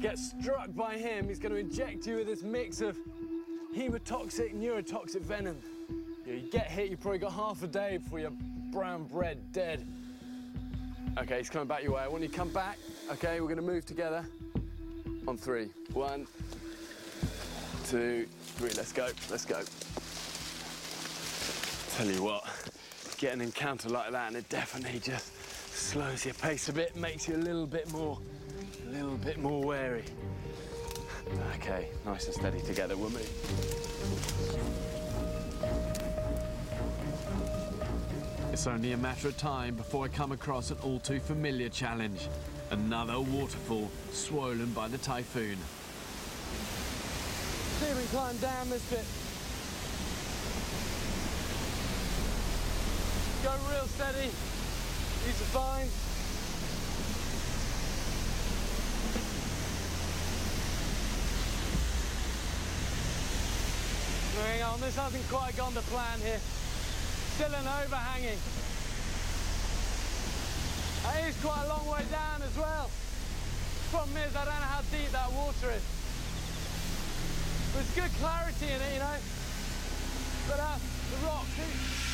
get struck by him, he's going to inject you with this mix of hemotoxic, neurotoxic venom. You get hit, you probably got half a day before you're brown bread dead. Okay, he's coming back your way. I want you to come back. Okay, we're going to move together on 3. 1, 2, 3. Let's go. Let's go. Tell you what, get an encounter like that and it definitely just slows your pace a bit, makes you a little bit more wary. Okay, nice and steady together, we'll move. It's only a matter of time before I come across an all too familiar challenge. Another waterfall swollen by the typhoon. See if we can climb down this bit. Go real steady. Use the vines. Hang on, this hasn't quite gone to plan here. Still an overhanging. It is quite a long way down as well. Problem is, I don't know how deep that water is. There's good clarity in it, you know. But the rocks,